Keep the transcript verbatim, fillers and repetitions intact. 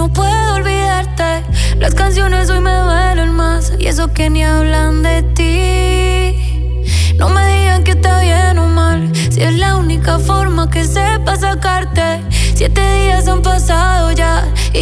no puedo olvidarte. Las canciones hoy me duelen más, y eso que ni hablan de ti. No me digan que está bien o mal, si es la única forma que sepa sacarte. Siete días han pasado ya y